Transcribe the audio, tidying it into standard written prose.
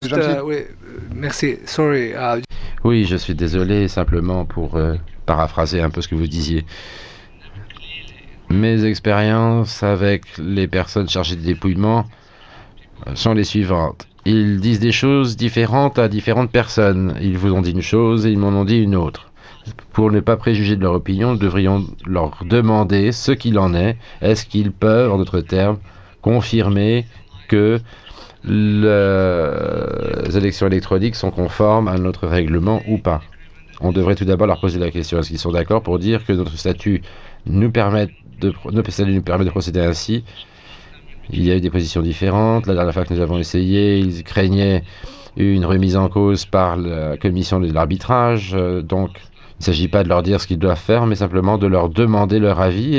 Gentil. Oui, merci. Sorry. Oui, je suis désolé, simplement pour paraphraser un peu ce que vous disiez. Mes expériences avec les personnes chargées de dépouillement sont les suivantes. Ils disent des choses différentes à différentes personnes. Ils vous ont dit une chose et ils m'en ont dit une autre. Pour ne pas préjuger de leur opinion, nous devrions leur demander ce qu'il en est. Est-ce qu'ils peuvent, en d'autres termes, confirmer que les élections électroniques sont conformes à notre règlement ou pas? On devrait tout d'abord leur poser la question, est-ce qu'ils sont d'accord pour dire que notre statut notre statut nous permet de procéder ainsi? Il y a eu des positions différentes. La dernière fois que nous avons essayé, ils craignaient une remise en cause par la commission de l'arbitrage. Donc, il ne s'agit pas de leur dire ce qu'ils doivent faire, mais simplement de leur demander leur avis.